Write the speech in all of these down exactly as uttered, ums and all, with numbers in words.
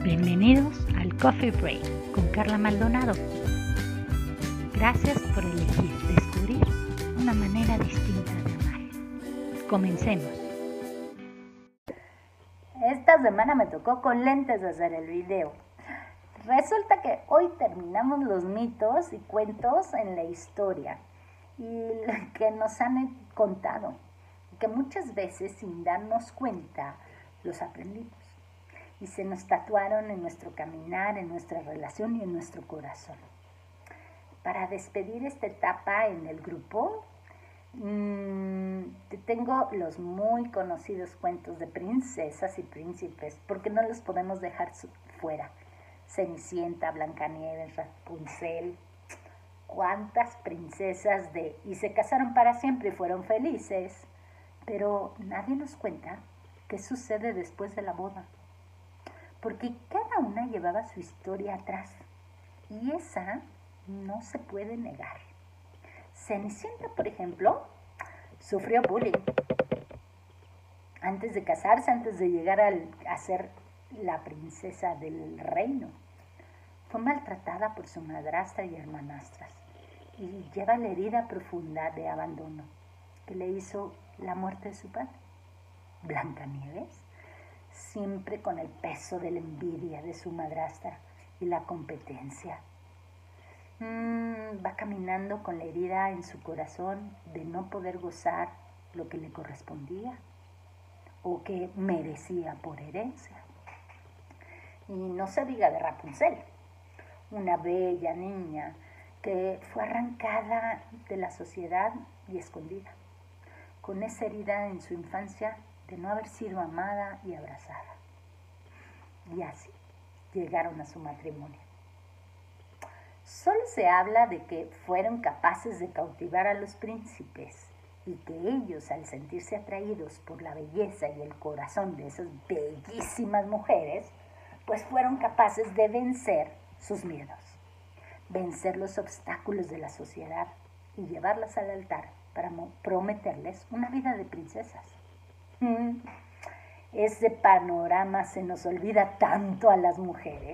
Bienvenidos al Coffee Break con Carla Maldonado. Gracias por elegir descubrir una manera distinta de amar. Comencemos. Esta semana me tocó con lentes hacer el video. Resulta que hoy terminamos los mitos y cuentos en la historia y que nos han contado, que muchas veces sin darnos cuenta los aprendimos y se nos tatuaron en nuestro caminar, en nuestra relación y en nuestro corazón. Para despedir esta etapa en el grupo, mmm, tengo los muy conocidos cuentos de princesas y príncipes, porque no los podemos dejar fuera. Cenicienta, Blancanieves, Rapunzel, cuántas princesas de y se casaron para siempre y fueron felices, pero nadie nos cuenta qué sucede después de la boda, porque cada una llevaba su historia atrás y esa no se puede negar. Cenicienta, por ejemplo, sufrió bullying antes de casarse, antes de llegar al, a ser la princesa del reino. Fue maltratada por su madrastra y hermanastras y lleva la herida profunda de abandono que le hizo la muerte de su padre. Blancanieves, siempre con el peso de la envidia de su madrastra y la competencia. Mm, va caminando con la herida en su corazón de no poder gozar lo que le correspondía o que merecía por herencia. Y no se diga de Rapunzel, una bella niña que fue arrancada de la sociedad y escondida, con esa herida en su infancia de no haber sido amada y abrazada. Y así llegaron a su matrimonio. Solo se habla de que fueron capaces de cautivar a los príncipes y que ellos, al sentirse atraídos por la belleza y el corazón de esas bellísimas mujeres, pues fueron capaces de vencer sus miedos, vencer los obstáculos de la sociedad y llevarlas al altar para prometerles una vida de princesas. Mm. Ese panorama se nos olvida tanto a las mujeres.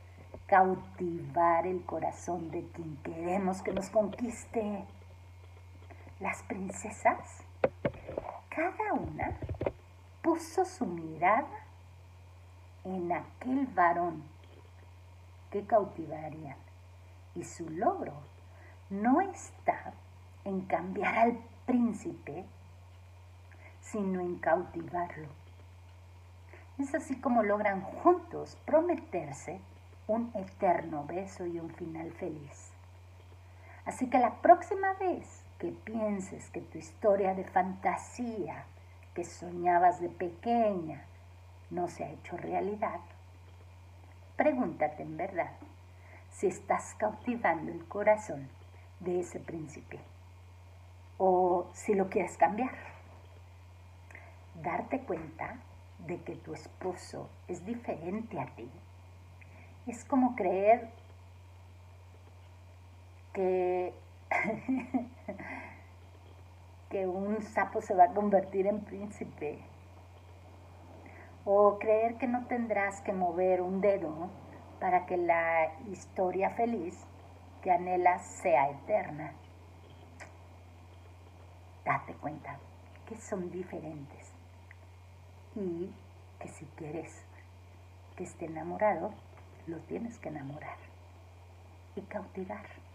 Cautivar el corazón de quien queremos que nos conquiste. Las princesas, cada una puso su mirada en aquel varón que cautivarían. Y su logro no está en cambiar al príncipe, sino en cautivarlo. Es así como logran juntos prometerse un eterno beso y un final feliz. Así que la próxima vez que pienses que tu historia de fantasía que soñabas de pequeña no se ha hecho realidad, pregúntate en verdad si estás cautivando el corazón de ese príncipe o si lo quieres cambiar. Darte cuenta de que tu esposo es diferente a ti es como creer que, que un sapo se va a convertir en príncipe. O creer que no tendrás que mover un dedo para que la historia feliz que anhelas sea eterna. Date cuenta que son diferentes y que si quieres que esté enamorado, lo tienes que enamorar y cautivar.